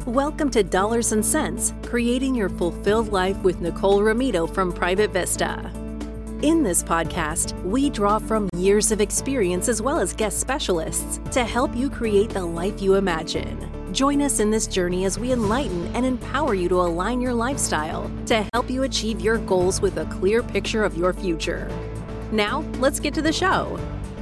Welcome to Dollars and Cents, Creating Your Fulfilled Life with Nicole Ramito from Private Vista. In this podcast, we draw from years of experience as well as guest specialists to help you create the life you imagine. Join us in this journey as we enlighten and empower you to align your lifestyle to help you achieve your goals with a clear picture of your future. Now, let's get to the show.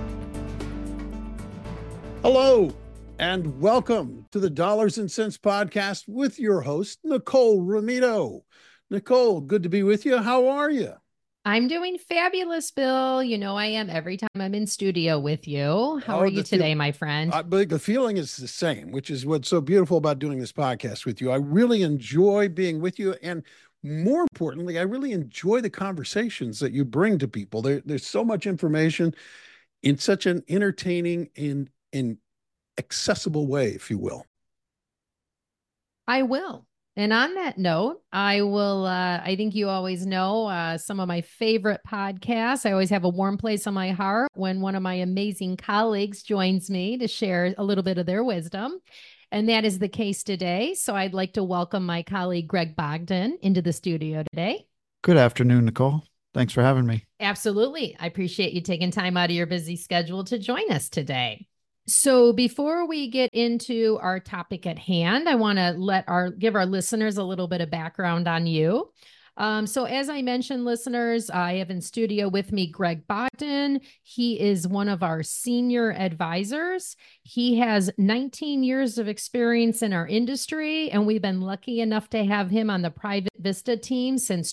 Hello, and welcome to the Dollars and Cents podcast with your host, Nicole Ramito. Nicole, good to be with you. How are you? I'm doing fabulous, Bill. You know I am every time I'm in studio with you. How are you today, my friend? But the feeling is the same, which is what's so beautiful about doing this podcast with you. I really enjoy being with you. And more importantly, I really enjoy the conversations that you bring to people. There's so much information in such an entertaining and accessible way, if you will. I will. And on that note, I will, I think you always know some of my favorite podcasts. I always have a warm place on my heart when one of my amazing colleagues joins me to share a little bit of their wisdom. And that is the case today. So I'd like to welcome my colleague, Greg Bogdan, into the studio today. Good afternoon, Nicole. Thanks for having me. Absolutely. I appreciate you taking time out of your busy schedule to join us today. So before we get into our topic at hand, I want to give our listeners a little bit of background on you. So as I mentioned, listeners, I have in studio with me Greg Bogdan. He is one of our senior advisors. He has 19 years of experience in our industry, and we've been lucky enough to have him on the Private Vista team since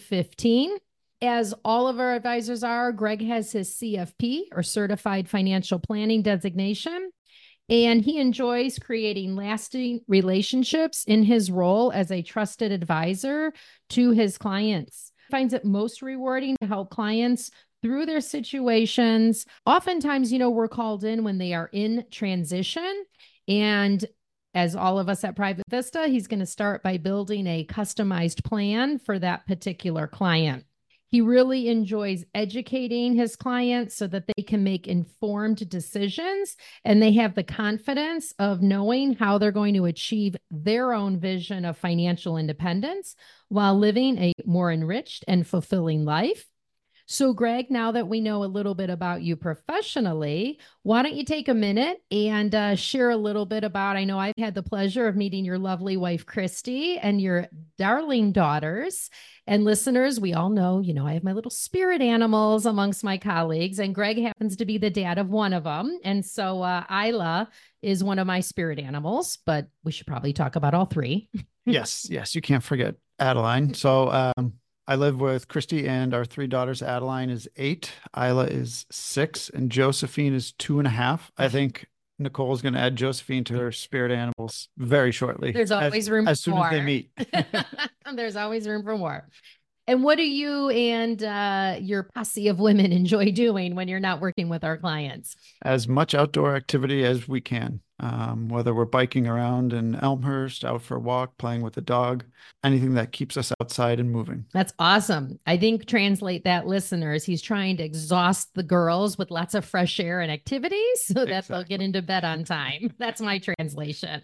2015. As all of our advisors are, Greg has his CFP or Certified Financial Planning designation, and he enjoys creating lasting relationships in his role as a trusted advisor to his clients. He finds it most rewarding to help clients through their situations. Oftentimes, we're called in when they are in transition, and as all of us at Private Vista, he's going to start by building a customized plan for that particular client. He really enjoys educating his clients so that they can make informed decisions and they have the confidence of knowing how they're going to achieve their own vision of financial independence while living a more enriched and fulfilling life. So, Greg, now that we know a little bit about you professionally, why don't you take a minute and share a little bit about, I know I've had the pleasure of meeting your lovely wife, Christy, and your darling daughters. And listeners, we all know, I have my little spirit animals amongst my colleagues, and Greg happens to be the dad of one of them. And so Isla is one of my spirit animals, but we should probably talk about all three. Yes, you can't forget Adeline. So, I live with Christy and our three daughters. Adeline is 8, Isla is 6, and Josephine is 2.5. I think Nicole is going to add Josephine to her spirit animals very shortly. There's always room for more. As soon as they meet. There's always room for more. And what do you and your posse of women enjoy doing when you're not working with our clients? As much outdoor activity as we can, whether we're biking around in Elmhurst, out for a walk, playing with the dog, anything that keeps us outside and moving. That's awesome. I think translate that, listeners. He's trying to exhaust the girls with lots of fresh air and activities so that they'll get into bed on time. That's my translation.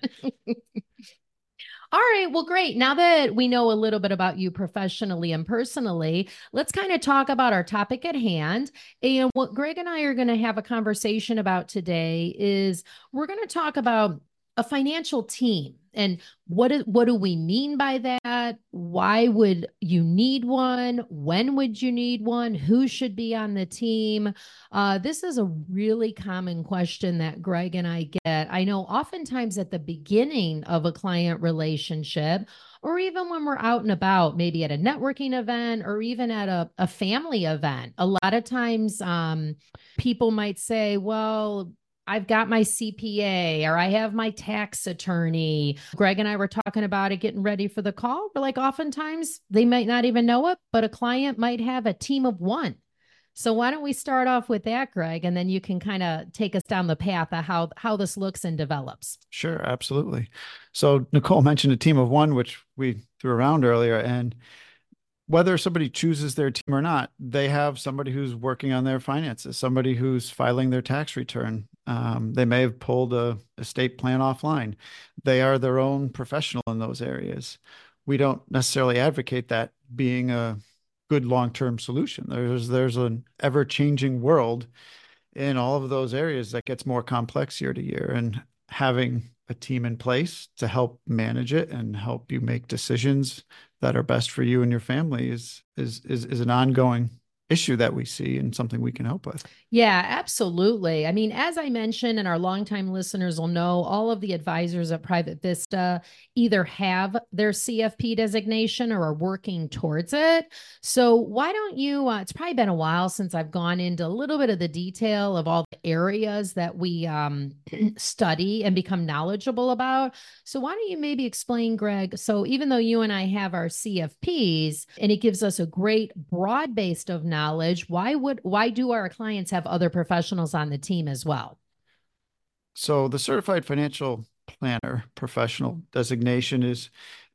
All right. Well, great. Now that we know a little bit about you professionally and personally, let's kind of talk about our topic at hand. And what Greg and I are going to have a conversation about today is we're going to talk about a financial team. And what do we mean by that? Why would you need one? When would you need one? Who should be on the team? This is a really common question that Greg and I get. I know oftentimes at the beginning of a client relationship, or even when we're out and about, maybe at a networking event or even at a family event, a lot of times people might say, well, I've got my CPA or I have my tax attorney. Greg and I were talking about it, getting ready for the call. But like oftentimes they might not even know it, but a client might have a team of one. So why don't we start off with that, Greg, and then you can kind of take us down the path of how this looks and develops. Sure, absolutely. So Nicole mentioned a team of one, which we threw around earlier, and whether somebody chooses their team or not, they have somebody who's working on their finances, somebody who's filing their tax return, They may have pulled a estate plan offline. They are their own professional in those areas. We don't necessarily advocate that being a good long-term solution. There's an ever-changing world in all of those areas that gets more complex year to year, and having a team in place to help manage it and help you make decisions that are best for you and your family is an ongoing issue that we see and something we can help with. Yeah, absolutely. I mean, as I mentioned, and our longtime listeners will know, all of the advisors at Private Vista either have their CFP designation or are working towards it. So why don't you, it's probably been a while since I've gone into a little bit of the detail of all the areas that we study and become knowledgeable about. So why don't you maybe explain, Greg? So even though you and I have our CFPs and it gives us a great broad base of knowledge, why do our clients have other professionals on the team as well? So the certified financial planner professional designation is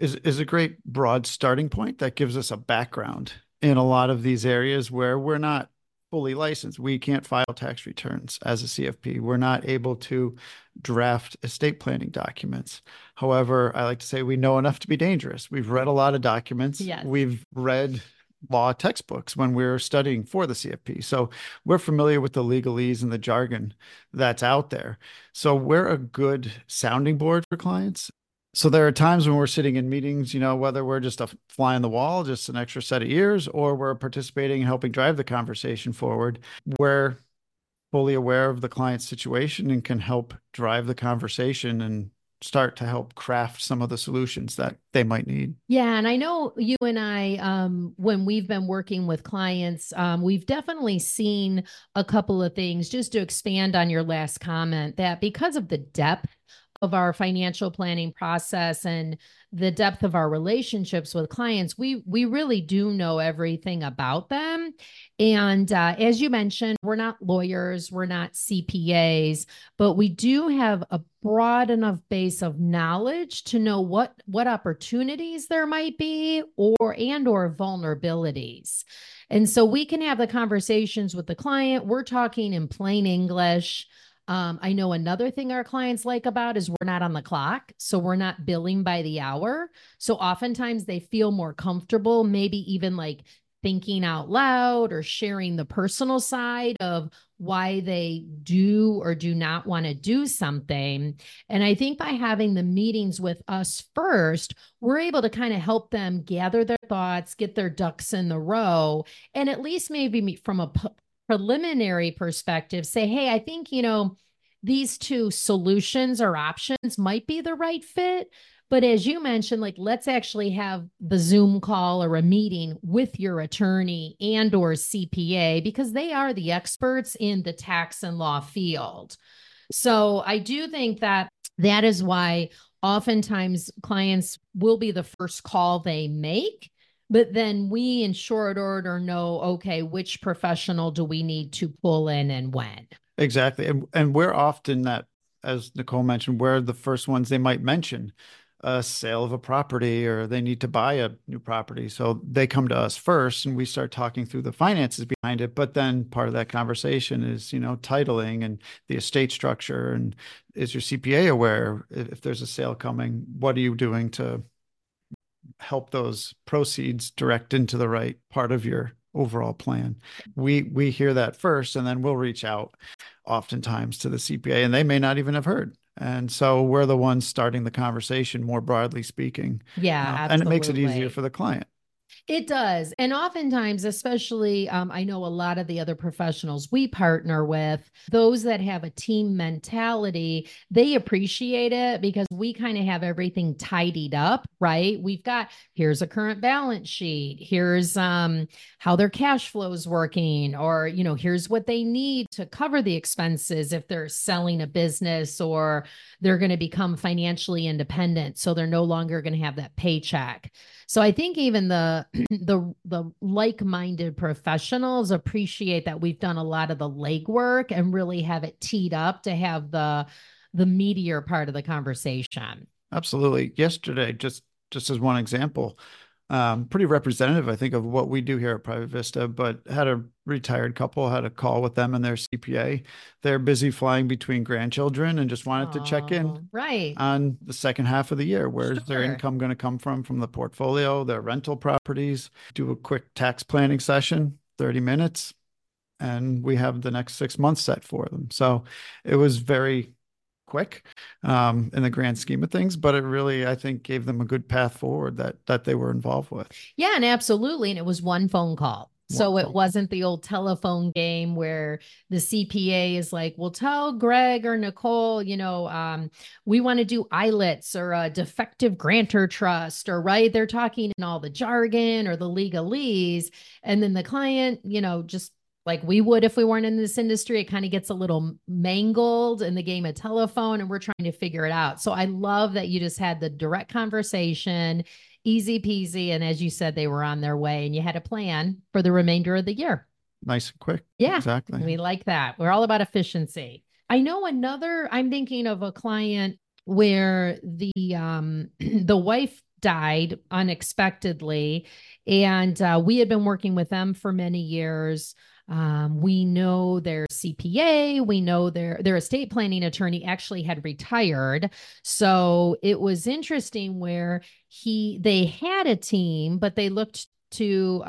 a great broad starting point that gives us a background in a lot of these areas where we're not fully licensed. We can't file tax returns as a CFP. We're not able to draft estate planning documents. However, I like to say we know enough to be dangerous. We've read a lot of documents. Yes. We've read law textbooks when we're studying for the CFP. So we're familiar with the legalese and the jargon that's out there. So we're a good sounding board for clients. So there are times when we're sitting in meetings, whether we're just a fly on the wall, just an extra set of ears, or we're participating and helping drive the conversation forward, we're fully aware of the client's situation and can help drive the conversation and start to help craft some of the solutions that they might need. Yeah. And I know you and I, when we've been working with clients, we've definitely seen a couple of things, just to expand on your last comment, that because of the depth of our financial planning process and the depth of our relationships with clients, we really do know everything about them. And as you mentioned, we're not lawyers, we're not CPAs, but we do have a broad enough base of knowledge to know what opportunities there might be or vulnerabilities. And so we can have the conversations with the client. We're talking in plain English. I know another thing our clients like about is we're not on the clock. So we're not billing by the hour. So oftentimes they feel more comfortable, maybe even like thinking out loud or sharing the personal side of why they do or do not want to do something. And I think by having the meetings with us first, we're able to kind of help them gather their thoughts, get their ducks in the row, and at least maybe from a preliminary perspective, say, hey, I think, these two solutions or options might be the right fit. But as you mentioned, like, let's actually have the Zoom call or a meeting with your attorney and or CPA, because they are the experts in the tax and law field. So I do think that is why oftentimes clients will be the first call they make. But then we in short order know, okay, which professional do we need to pull in and when? Exactly. And we're often that, as Nicole mentioned, we're the first ones they might mention a sale of a property or they need to buy a new property. So they come to us first and we start talking through the finances behind it. But then part of that conversation is, titling and the estate structure. And is your CPA aware if there's a sale coming? What are you doing to help those proceeds direct into the right part of your overall plan? We hear that first, and then we'll reach out oftentimes to the CPA, and they may not even have heard. And so we're the ones starting the conversation, more broadly speaking. Yeah, absolutely. And it makes it easier for the client. It does. And oftentimes, especially, I know a lot of the other professionals we partner with, those that have a team mentality, they appreciate it because we kind of have everything tidied up, right? We've got, here's a current balance sheet. Here's how their cash flow is working, or, here's what they need to cover the expenses if they're selling a business or they're going to become financially independent. So they're no longer going to have that paycheck. So I think even the like-minded professionals appreciate that we've done a lot of the legwork and really have it teed up to have the meatier part of the conversation. Absolutely. Yesterday, just as one example, pretty representative, I think, of what we do here at Private Vista, but had a retired couple, had a call with them and their CPA. They're busy flying between grandchildren and just wanted to check in right on the second half of the year. Where's their income going to come from the portfolio, their rental properties, do a quick tax planning session, 30 minutes, and we have the next 6 months set for them. So it was very quick in the grand scheme of things, but it really, I think, gave them a good path forward that they were involved with. Yeah, and absolutely. And it was one phone call. So it wasn't the old telephone game where the CPA is like, well, tell Greg or Nicole, we want to do ILITs or a defective grantor trust, or right. They're talking in all the jargon or the legalese. And then the client, just like we would if we weren't in this industry, it kind of gets a little mangled in the game of telephone, and we're trying to figure it out. So I love that you just had the direct conversation, easy peasy. And as you said, they were on their way and you had a plan for the remainder of the year. Nice and quick. Yeah, exactly. We like that. We're all about efficiency. I know I'm thinking of a client where the wife died unexpectedly, and we had been working with them for many years. We know their CPA, we know their estate planning attorney actually had retired. So it was interesting where they had a team, but they looked to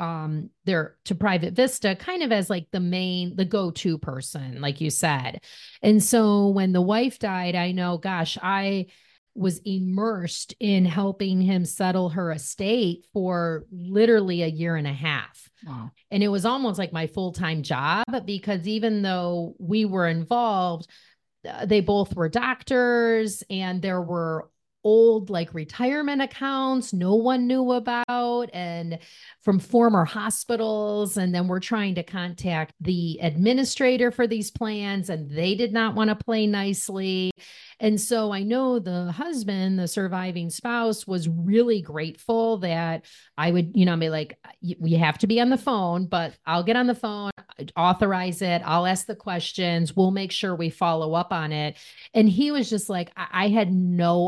Private Vista kind of as like the go-to person, like you said. And so when the wife died, I know, gosh, I was immersed in helping him settle her estate for literally a year and a half. Wow. And it was almost like my full-time job, because even though we were involved, they both were doctors, and there were old like retirement accounts no one knew about, and from former hospitals. And then we're trying to contact the administrator for these plans, and they did not want to play nicely. And so I know the husband, the surviving spouse, was really grateful that I would, be like, we have to be on the phone, but I'll get on the phone, authorize it. I'll ask the questions. We'll make sure we follow up on it. And he was just like, I had no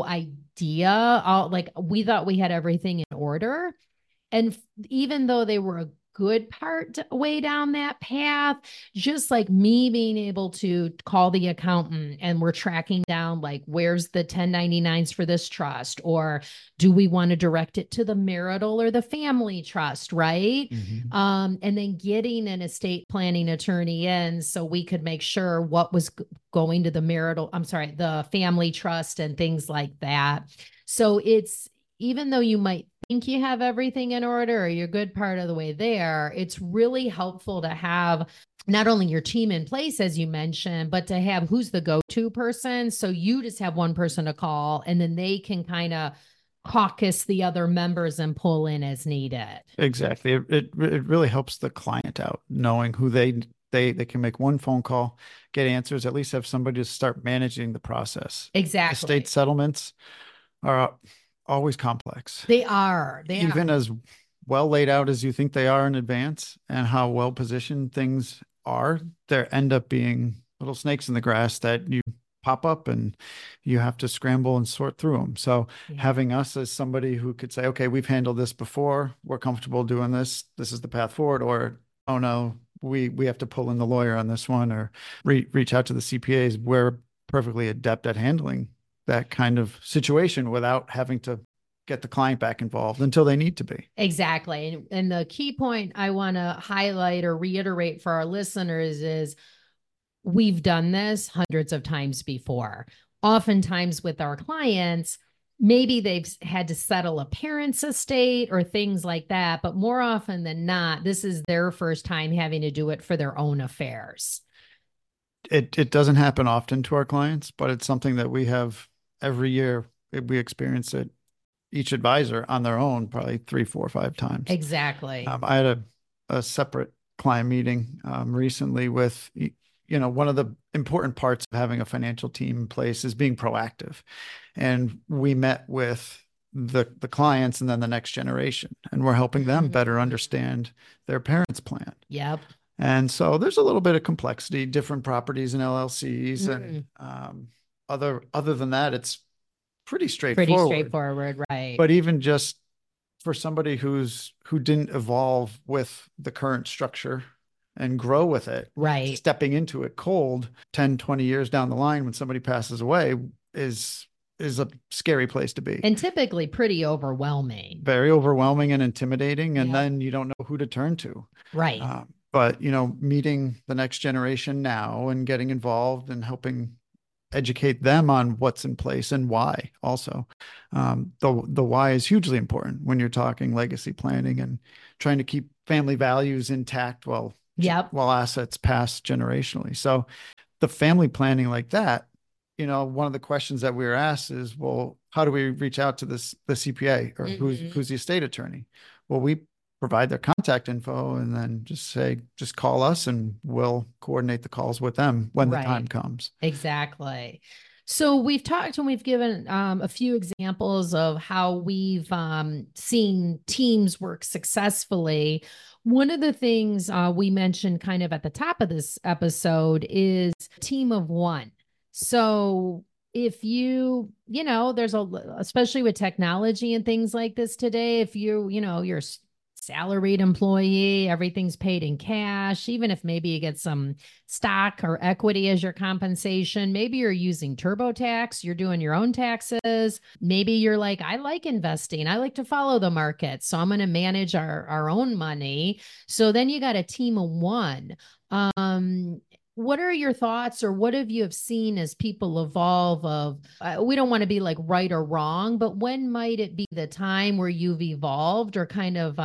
idea. We thought we had everything in order. And even though they were a good part way down that path, just like me being able to call the accountant and we're tracking down, like, where's the 1099s for this trust? Or do we want to direct it to the marital or the family trust? Right. Mm-hmm. And then getting an estate planning attorney in so we could make sure what was going to the family trust and things like that. So even though you might think you have everything in order or you're a good part of the way there, it's really helpful to have not only your team in place, as you mentioned, but to have who's the go-to person. So you just have one person to call, and then they can kind of caucus the other members and pull in as needed. Exactly. It really helps the client out, knowing who they can make one phone call, get answers, at least have somebody to start managing the process. Exactly. Estate settlements are always complex. They are. Even as well laid out as you think they are in advance, and how well positioned things are, there end up being little snakes in the grass that you pop up and you have to scramble and sort through them. So having us as somebody who could say, okay, we've handled this before, we're comfortable doing this is the path forward, or, oh no, we have to pull in the lawyer on this one, or reach out to the CPAs. We're perfectly adept at handling that kind of situation without having to get the client back involved until they need to be. Exactly. And the key point I want to highlight or reiterate for our listeners is we've done this hundreds of times before. Oftentimes with our clients, maybe they've had to settle a parent's estate or things like that, but more often than not, this is their first time having to do it for their own affairs. It doesn't happen often to our clients, but it's something that we have every year. We experience it, each advisor on their own, probably 3, 4, 5 times. Exactly. I had a separate client meeting recently with, one of the important parts of having a financial team in place is being proactive. And we met with the clients and then the next generation, and we're helping them better understand their parents' plan. Yep. And so there's a little bit of complexity, different properties and LLCs, and other than that, it's pretty straightforward. Right. But even just for somebody who didn't evolve with the current structure and grow with it, Right. stepping into it cold 10, 20 years down the line when somebody passes away is a scary place to be. And typically pretty overwhelming. Very overwhelming and intimidating. And Yeah. then you don't know who to turn to. Right. But, meeting the next generation now and getting involved and helping educate them on what's in place and why also. The why is hugely important when you're talking legacy planning and trying to keep family values intact while assets pass generationally. So the family planning like that, one of the questions that we were asked is, well, how do we reach out to the CPA or who's the estate attorney? Well, we provide their contact info and then just call us and we'll coordinate the calls with them when the time comes. Exactly. So we've talked and we've given a few examples of how we've seen teams work successfully. One of the things we mentioned kind of at the top of this episode is team of one. So if there's especially with technology and things like this today, if you're salaried employee, everything's paid in cash, even if maybe you get some stock or equity as your compensation, maybe you're using TurboTax, you're doing your own taxes. Maybe you're like, I like investing. I like to follow the market. So I'm going to manage our own money. So then you got a team of one. What are your thoughts or what have you seen as people evolve we don't want to be like right or wrong, but when might it be the time where you've evolved or kind of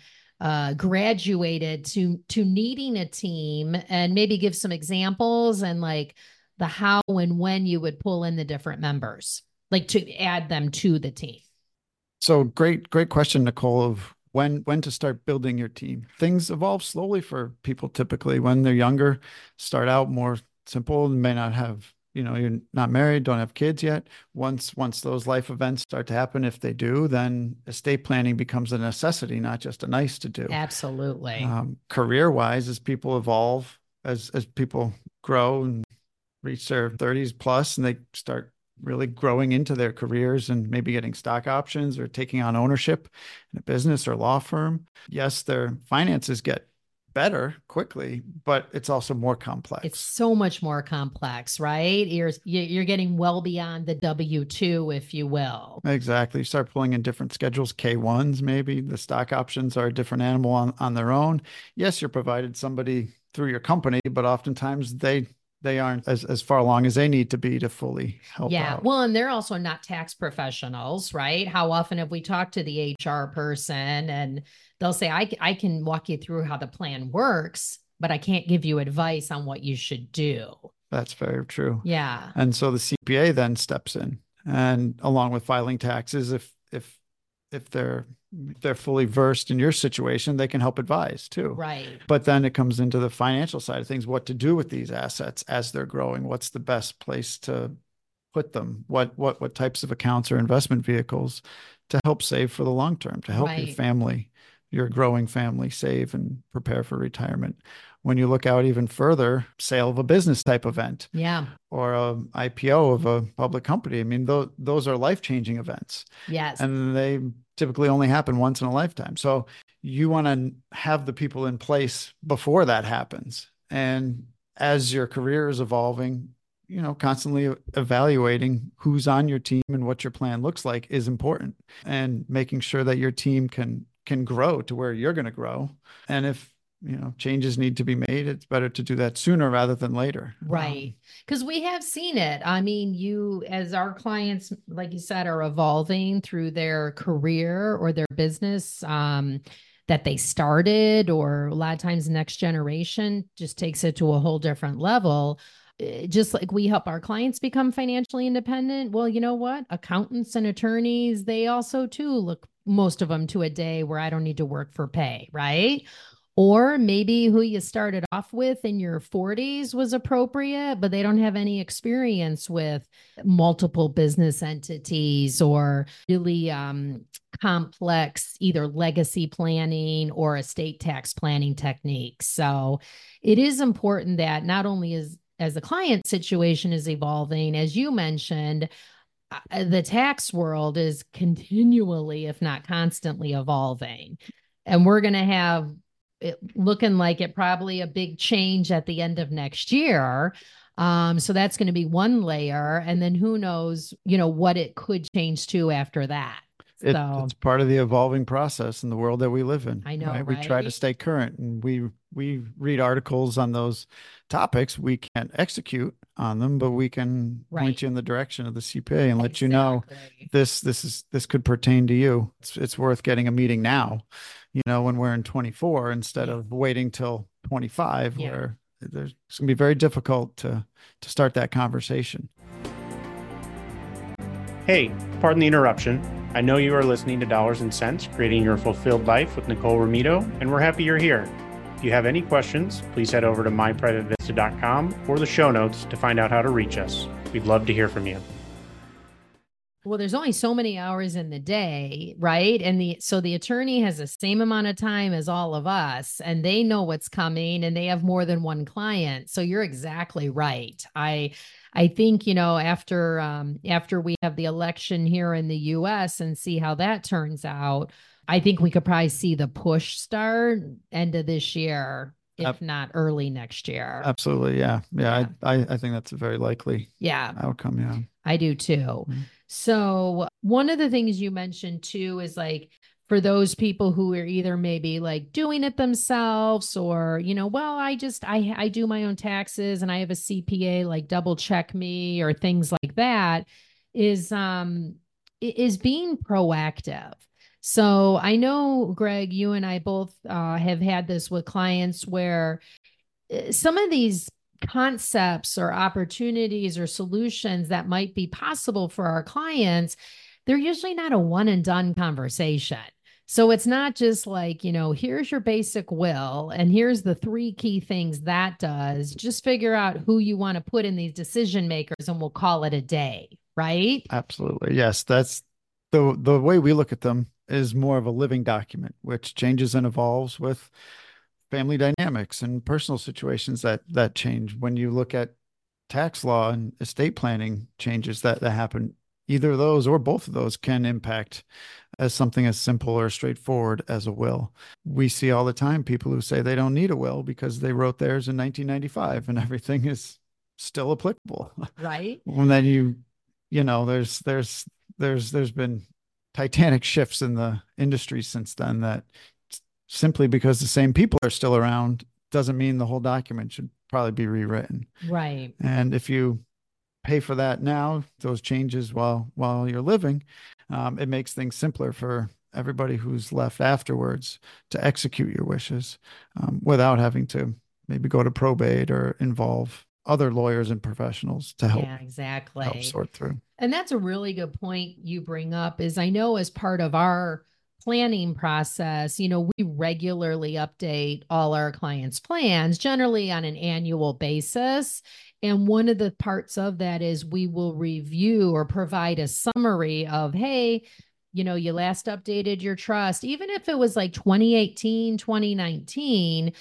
graduated to needing a team, and maybe give some examples and like the how and when you would pull in the different members, like to add them to the team? So great question, Nicole, of when to start building your team. Things evolve slowly for people typically when they're younger, start out more simple and may not have, you're not married, don't have kids yet. Once those life events start to happen, if they do, then estate planning becomes a necessity, not just a nice to do. Absolutely. Career-wise, as people evolve, as people grow and reach their 30s plus, and they start really growing into their careers and maybe getting stock options or taking on ownership in a business or law firm. Yes, their finances get better quickly, but it's also more complex. It's so much more complex, right? You're getting well beyond the W-2, if you will. Exactly. You start pulling in different schedules, K1s, maybe the stock options are a different animal on their own. Yes, you're provided somebody through your company, but oftentimes they aren't as far along as they need to be to fully help out. Well, and they're also not tax professionals, right? How often have we talked to the HR person and they'll say, I can walk you through how the plan works, but I can't give you advice on what you should do. That's very true. Yeah. And so the CPA then steps in, and along with filing taxes, if they're fully versed in your situation, they can help advise too. Right. But then it comes into the financial side of things, what to do with these assets as they're growing. What's the best place to put them? What types of accounts or investment vehicles to help save for the long term, to help your family, your growing family, save and prepare for retirement. When you look out even further, sale of a business type event, or a IPO of a public company. I mean, those are life-changing events. Yes. And they typically only happen once in a lifetime. So you want to have the people in place before that happens. And as your career is evolving, constantly evaluating who's on your team and what your plan looks like is important, and making sure that your team can grow to where you're going to grow. And if changes need to be made, it's better to do that sooner rather than later. Right. Because we have seen it. I mean, as our clients, like you said, are evolving through their career or their business that they started, or a lot of times next generation just takes it to a whole different level. Just like we help our clients become financially independent. Well, you know what? Accountants and attorneys, they also too look, most of them, to a day where I don't need to work for pay, right? Or maybe who you started off with in your 40s was appropriate, but they don't have any experience with multiple business entities or really complex either legacy planning or estate tax planning techniques. So it is important that not only as the client situation is evolving, as you mentioned, the tax world is continually, if not constantly, evolving. And we're going to have it looking like it probably a big change at the end of next year. So that's going to be one layer. And then who knows, what it could change to after that. It's part of the evolving process in the world that we live in. I know, right? We try to stay current, and we read articles on those topics. We can't execute on them, but we can point you in the direction of the CPA and let you know this could pertain to you. It's worth getting a meeting now, when we're in 24 instead of waiting till 25, where it's going to be very difficult to start that conversation. Hey, pardon the interruption. I know you are listening to Dollars and Cents, Creating Your Fulfilled Life with Nicole Romito, and we're happy you're here. If you have any questions, please head over to myprivatevista.com or the show notes to find out how to reach us. We'd love to hear from you. Well, there's only so many hours in the day, right? And so the attorney has the same amount of time as all of us, and they know what's coming, and they have more than one client. So you're exactly right. I think, after we have the election here in the US and see how that turns out, I think we could probably see the push start end of this year, if not early next year. Absolutely. Yeah. I think that's a very likely outcome. Yeah. I do too. Mm-hmm. So one of the things you mentioned too is like, for those people who are either maybe like doing it themselves or, I do my own taxes and I have a CPA like double check me or things like that, is being proactive. So I know, Greg, you and I both have had this with clients where some of these concepts or opportunities or solutions that might be possible for our clients, they're usually not a one and done conversation. So it's not just like, here's your basic will and here's the 3 key things that does. Just figure out who you want to put in these decision makers and we'll call it a day, right? Absolutely. Yes. That's the way we look at them is more of a living document, which changes and evolves with family dynamics and personal situations that change. When you look at tax law and estate planning changes that happen, either of those or both of those can impact as something as simple or straightforward as a will. We see all the time people who say they don't need a will because they wrote theirs in 1995 and everything is still applicable. Right. And then there's been titanic shifts in the industry since then that simply because the same people are still around doesn't mean the whole document should probably be rewritten. Right. And if you pay for that now, those changes while you're living, it makes things simpler for everybody who's left afterwards to execute your wishes without having to maybe go to probate or involve other lawyers and professionals to help. Yeah, exactly. Help sort through. And that's a really good point you bring up. Is I know as part of our planning process, we regularly update all our clients' plans, generally on an annual basis. And one of the parts of that is we will review or provide a summary of, hey, you last updated your trust, even if it was like 2018, 2019.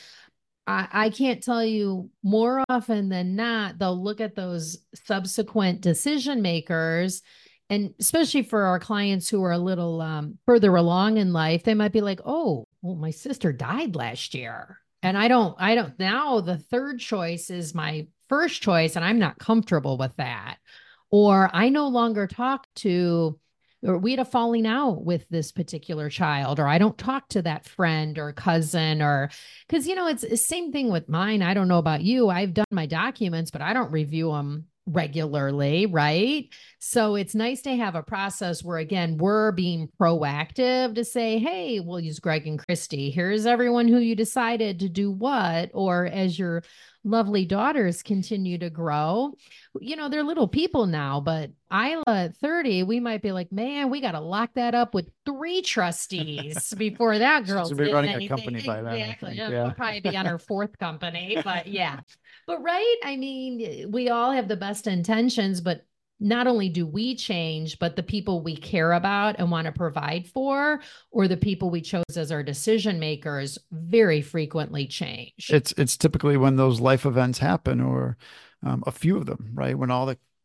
I can't tell you, more often than not, they'll look at those subsequent decision makers. And especially for our clients who are a little further along in life, they might be like, oh, well, my sister died last year. And I don't, now the third choice is my first choice, and I'm not comfortable with that. Or I no longer talk to, or we had a falling out with this particular child, or I don't talk to that friend or cousin, or because, it's the same thing with mine. I don't know about you. I've done my documents, but I don't review them regularly, right? So it's nice to have a process where, again, we're being proactive to say, hey, we'll use Greg and Christy. Here's everyone who you decided to do what, or as your lovely daughters continue to grow, they're little people now, but Isla at 30, we might be like, man, we got to lock that up with 3 trustees before that girl's be running anything. a company by then. Exactly. We'll probably be on our 4th company, but yeah. But right. I mean, we all have the best intentions, but not only do we change, but the people we care about and want to provide for, or the people we chose as our decision makers, very frequently change. It's typically when those life events happen, or a few of them, right? When all the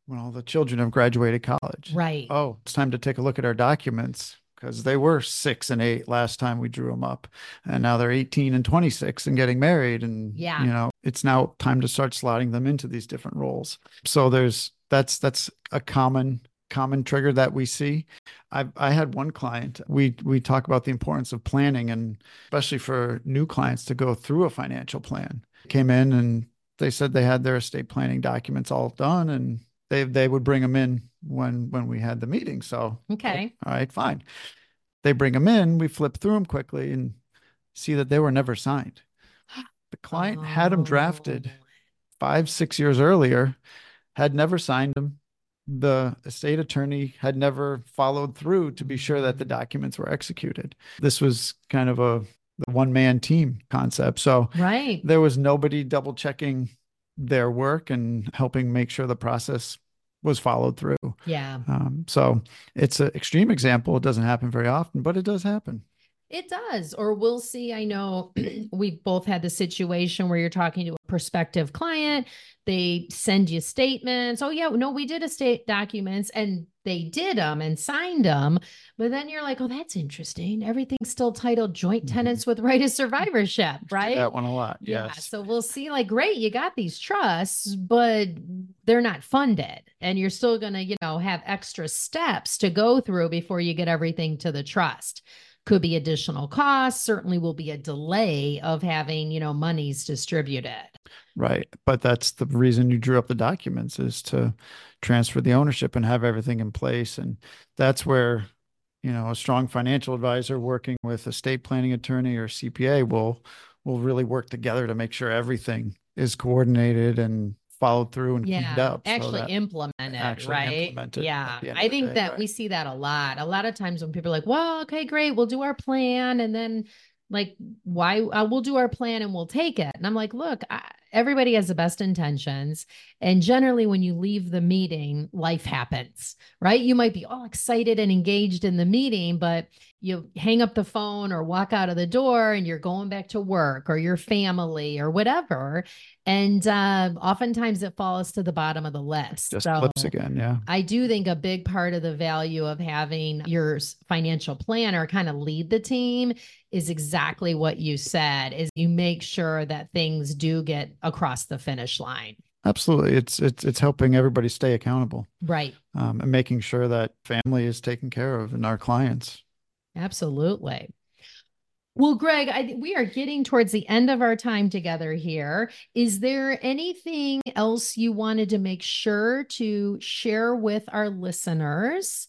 when all the children have graduated college. Right. Oh, it's time to take a look at our documents because they were 6 and 8 last time we drew them up. And now they're 18 and 26 and getting married. And, it's now time to start slotting them into these different roles. So that's a common trigger that we see. I had one client, we talk about the importance of planning, and especially for new clients to go through a financial plan. Came in and they said they had their estate planning documents all done, and they would bring them in when we had the meeting. So, okay. All right, fine. They bring them in, we flip through them quickly and see that they were never signed. The client had them drafted 5-6 years earlier, had never signed them. The estate attorney had never followed through to be sure that the documents were executed. This was kind of the one-man team concept. So right. There was nobody double checking their work and helping make sure the process was followed through. Yeah. So it's an extreme example. It doesn't happen very often, but it does happen. It does. Or we'll see. I know we've both had the situation where you're talking to a prospective client. They send you statements. Oh, yeah, no, we did estate documents, and they did them and signed them. But then you're like, oh, that's interesting. Everything's still titled joint tenants with right of survivorship, right? That one a lot. Yeah. Yes. So we'll see, like, great, you got these trusts, but they're not funded. And you're still going to, have extra steps to go through before you get everything to the trust. Could be additional costs, certainly will be a delay of having, monies distributed. Right. But that's the reason you drew up the documents, is to transfer the ownership and have everything in place. And that's where, a strong financial advisor working with a estate planning attorney or CPA will really work together to make sure everything is coordinated and followed through and cleaned up. Actually implemented, right? Yeah. I think that we see that a lot. A lot of times when people are like, well, okay, great, we'll do our plan. And then like, why we'll do our plan and we'll take it. And I'm like, look, everybody has the best intentions. And generally when you leave the meeting, life happens, right? You might be all excited and engaged in the meeting, but you hang up the phone or walk out of the door and you're going back to work or your family or whatever. And oftentimes it falls to the bottom of the list. Just flips again. Yeah. I do think a big part of the value of having your financial planner kind of lead the team is exactly what you said, is you make sure that things do get across the finish line. Absolutely. It's helping everybody stay accountable. Right. And making sure that family is taken care of and our clients. Absolutely. Well, Greg, we are getting towards the end of our time together here. Is there anything else you wanted to make sure to share with our listeners?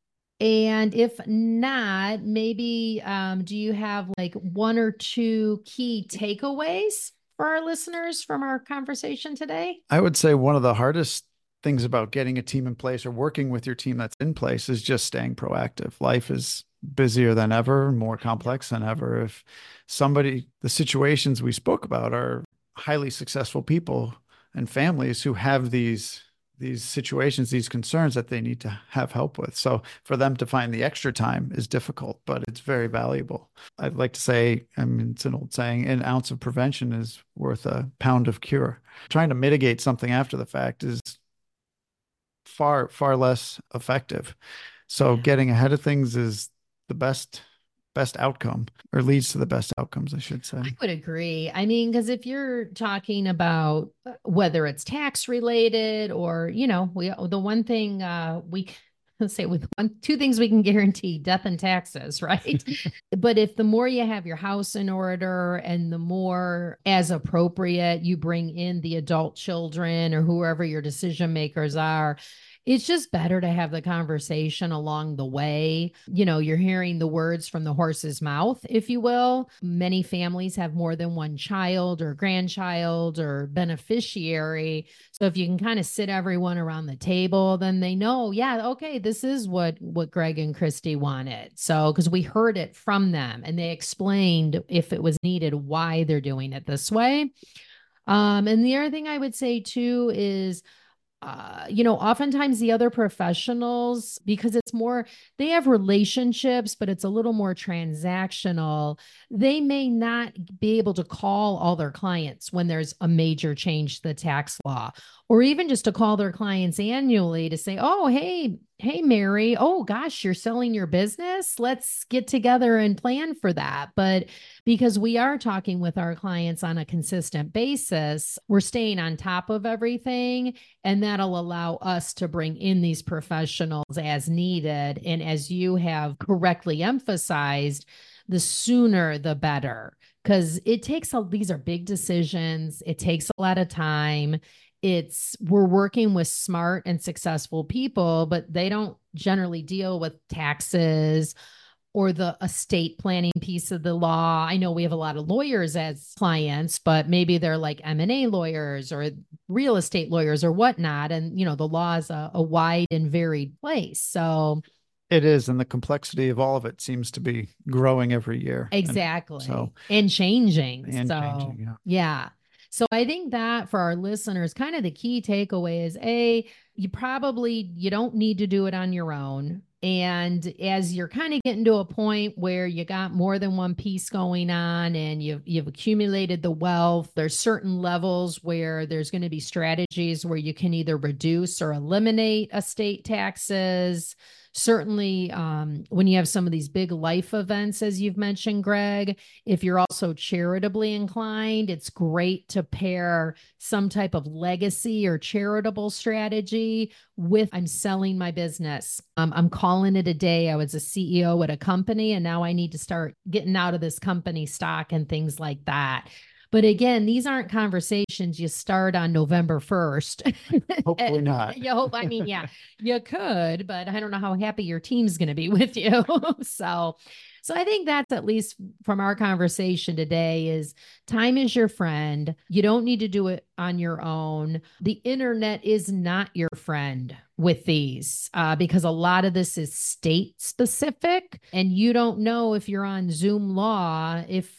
And if not, maybe do you have like 1 or 2 key takeaways for our listeners from our conversation today? I would say one of the hardest things about getting a team in place or working with your team that's in place is just staying proactive. Life is busier than ever, more complex than ever. If the situations we spoke about are highly successful people and families who have these situations, these concerns that they need to have help with. So for them to find the extra time is difficult, but it's very valuable. I'd like to say, it's an old saying, an ounce of prevention is worth a pound of cure. Trying to mitigate something after the fact is far, far less effective. So getting ahead of things is the best outcome, or leads to the best outcomes, I should say. I would agree. Because if you're talking about whether it's tax related or, the one thing let's say with 2 things we can guarantee, death and taxes, right? But if the more you have your house in order and the more as appropriate you bring in the adult children or whoever your decision makers are, it's just better to have the conversation along the way. You're hearing the words from the horse's mouth, if you will. Many families have more than one child or grandchild or beneficiary. So if you can kind of sit everyone around the table, then they know, yeah, okay, this is what Greg and Christy wanted. So, because we heard it from them and they explained, if it was needed, why they're doing it this way. And the other thing I would say too is, oftentimes the other professionals, because it's more, they have relationships, but it's a little more transactional. They may not be able to call all their clients when there's a major change to the tax law, or even just to call their clients annually to say, oh, hey, Mary, oh gosh, you're selling your business. Let's get together and plan for that. But because we are talking with our clients on a consistent basis, we're staying on top of everything. And that'll allow us to bring in these professionals as needed. And as you have correctly emphasized, the sooner the better, because these are big decisions. It takes a lot of time. We're working with smart and successful people, but they don't generally deal with taxes or the estate planning piece of the law. I know we have a lot of lawyers as clients, but maybe they're like M&A lawyers or real estate lawyers or whatnot. And, the law is a wide and varied place. So it is. And the complexity of all of it seems to be growing every year. Exactly. And changing. Yeah. Yeah. So I think that for our listeners, kind of the key takeaway is you don't need to do it on your own. And as you're kind of getting to a point where you got more than one piece going on and you've accumulated the wealth, there's certain levels where there's going to be strategies where you can either reduce or eliminate estate taxes. Certainly, when you have some of these big life events, as you've mentioned, Greg, if you're also charitably inclined, it's great to pair some type of legacy or charitable strategy with, I'm selling my business. I'm calling it a day. I was a CEO at a company, and now I need to start getting out of this company stock and things like that. But again, these aren't conversations you start on November 1st. Hopefully not. Yeah, you could, but I don't know how happy your team's going to be with you. So I think that's, at least from our conversation today, is time is your friend. You don't need to do it on your own. The internet is not your friend with these, because a lot of this is state specific, and you don't know if you're on Zoom Law,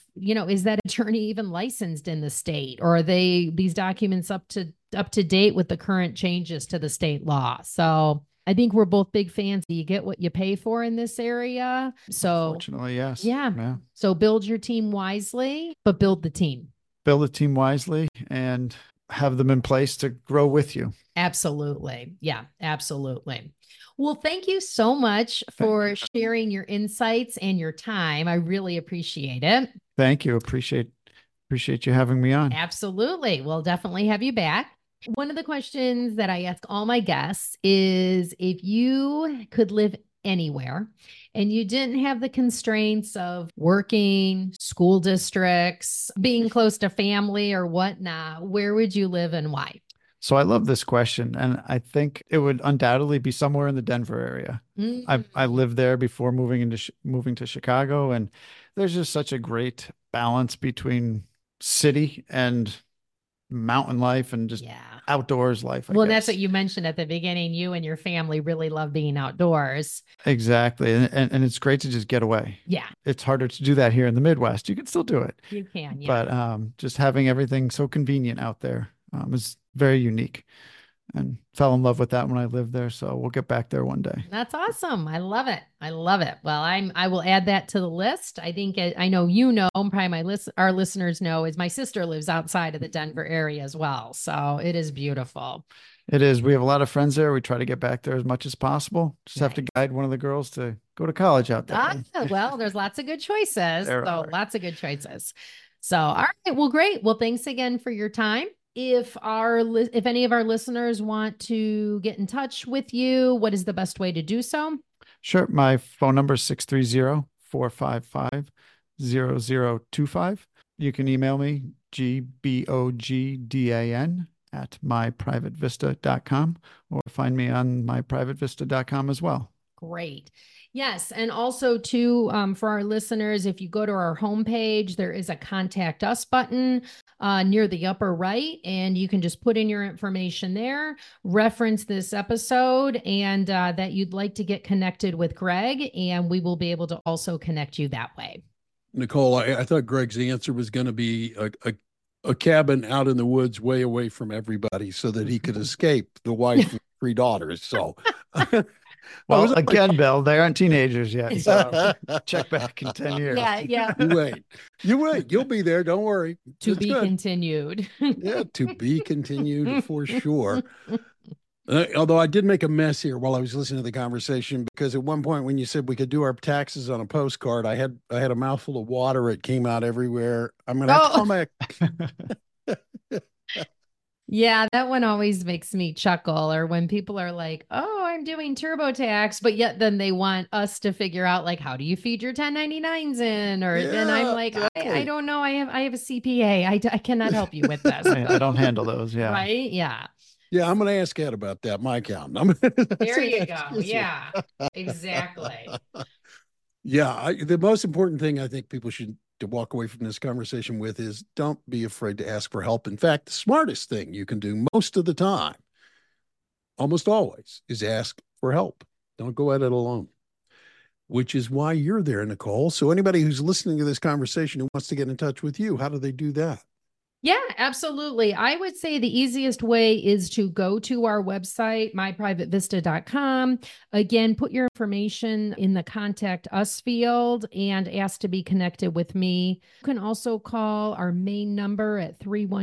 is that attorney even licensed in the state, or are these documents up to date with the current changes to the state law? So I think we're both big fans. You get what you pay for in this area. So unfortunately, yes. Yeah. So build your team wisely, but build the team. Build a team wisely and have them in place to grow with you. Absolutely. Yeah, absolutely. Well, thank you so much for sharing your insights and your time. I really appreciate it. Thank you. Appreciate you having me on. Absolutely. We'll definitely have you back. One of the questions that I ask all my guests is, if you could live anywhere and you didn't have the constraints of working, school districts, being close to family or whatnot, where would you live and why? So I love this question, and I think it would undoubtedly be somewhere in the Denver area. Mm-hmm. I lived there before moving to Chicago, and there's just such a great balance between city and mountain life and just outdoors life. Well, that's what you mentioned at the beginning. You and your family really love being outdoors. Exactly. And it's great to just get away. Yeah. It's harder to do that here in the Midwest. You can still do it. You can, yeah. But just having everything so convenient out there is very unique, and fell in love with that when I lived there. So we'll get back there one day. That's awesome. I love it. I love it. Well, I will add that to the list. I think I know, probably our listeners know, is my sister lives outside of the Denver area as well. So it is beautiful. It is. We have a lot of friends there. We try to get back there as much as possible. Just have to guide one of the girls to go to college out there. Well, there's lots of good choices. Lots of good choices. So, all right. Well, great. Well, thanks again for your time. If any of our listeners want to get in touch with you, what is the best way to do so? Sure. My phone number is 630-455-0025. You can email me, gbogdan@myprivatevista.com, or find me on myprivatevista.com as well. Great. Yes. And also too, for our listeners, if you go to our homepage, there is a contact us button near the upper right, and you can just put in your information there, reference this episode, and that you'd like to get connected with Greg, and we will be able to also connect you that way. Nicole, I thought Greg's answer was going to be a a cabin out in the woods way away from everybody so that he could escape the wife and 3 daughters. So, well, again, Bill, they aren't teenagers yet. So check back in 10 years. Yeah. You wait. You'll be there. Don't worry. To be continued. Yeah, to be continued for sure. Although I did make a mess here while I was listening to the conversation, because at one point when you said we could do our taxes on a postcard, I had a mouthful of water. It came out everywhere. I'm going to have to call back. Yeah, that one always makes me chuckle. Or when people are like, "Oh, I'm doing TurboTax," but yet then they want us to figure out, like, how do you feed your 1099s in? Or then I'm like, exactly. I don't know. I have a CPA. I cannot help you with this. I don't handle those. Yeah. Right. Yeah. Yeah, I'm going to ask Ed about that, my accountant. There you go. Yeah, exactly. Yeah, the most important thing I think people should to walk away from this conversation with is don't be afraid to ask for help. In fact, the smartest thing you can do most of the time, almost always, is ask for help. Don't go at it alone, which is why you're there, Nicole. So anybody who's listening to this conversation who wants to get in touch with you, how do they do that? Yeah, absolutely. I would say the easiest way is to go to our website, myprivatevista.com. Again, put your information in the contact us field and ask to be connected with me. You can also call our main number at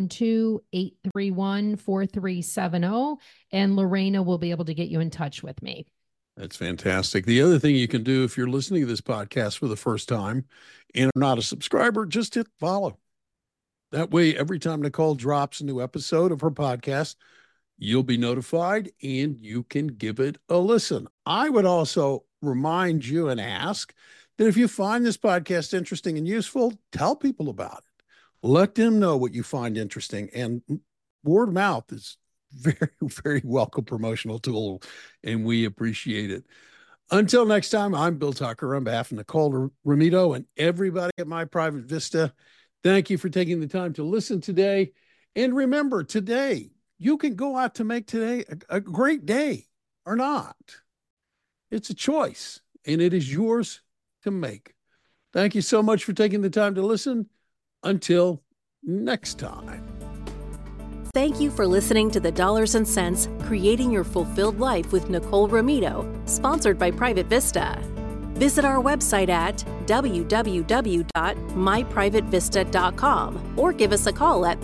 312-831-4370, and Lorena will be able to get you in touch with me. That's fantastic. The other thing you can do if you're listening to this podcast for the first time and are not a subscriber, just hit follow. That way, every time Nicole drops a new episode of her podcast, you'll be notified and you can give it a listen. I would also remind you and ask that if you find this podcast interesting and useful, tell people about it. Let them know what you find interesting. And word of mouth is very, very welcome promotional tool, and we appreciate it. Until next time, I'm Bill Tucker on behalf of Nicole Romito and everybody at My Private Vista. Thank you for taking the time to listen today. And remember, today, you can go out to make today a great day or not. It's a choice, and it is yours to make. Thank you so much for taking the time to listen. Until next time. Thank you for listening to the Dollars and Cents Creating Your Fulfilled Life with Nicole Romito, sponsored by Private Vista. Visit our website at www.myprivatevista.com or give us a call at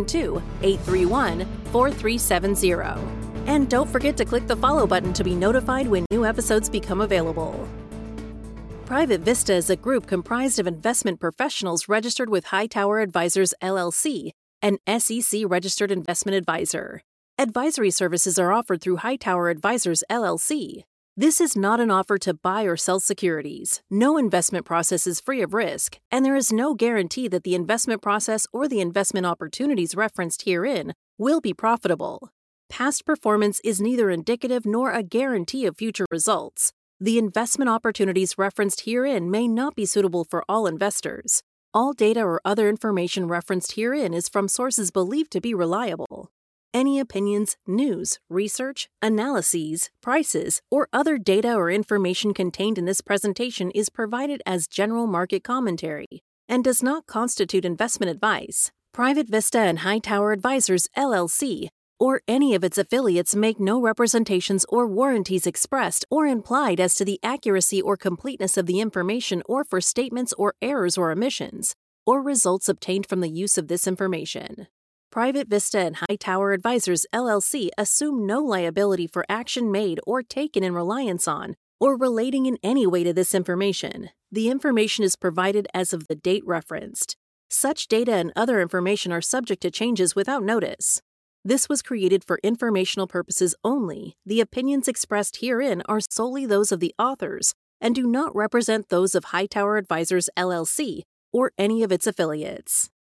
312-831-4370. And don't forget to click the follow button to be notified when new episodes become available. Private Vista is a group comprised of investment professionals registered with Hightower Advisors, LLC, an SEC-registered investment advisor. Advisory services are offered through Hightower Advisors, LLC. This is not an offer to buy or sell securities. No investment process is free of risk, and there is no guarantee that the investment process or the investment opportunities referenced herein will be profitable. Past performance is neither indicative nor a guarantee of future results. The investment opportunities referenced herein may not be suitable for all investors. All data or other information referenced herein is from sources believed to be reliable. Any opinions, news, research, analyses, prices, or other data or information contained in this presentation is provided as general market commentary and does not constitute investment advice. Private Vista and Hightower Advisors, LLC, or any of its affiliates make no representations or warranties expressed or implied as to the accuracy or completeness of the information or for statements or errors or omissions, or results obtained from the use of this information. Private Vista and Hightower Advisors, LLC assume no liability for action made or taken in reliance on or relating in any way to this information. The information is provided as of the date referenced. Such data and other information are subject to changes without notice. This was created for informational purposes only. The opinions expressed herein are solely those of the authors and do not represent those of Hightower Advisors, LLC, or any of its affiliates.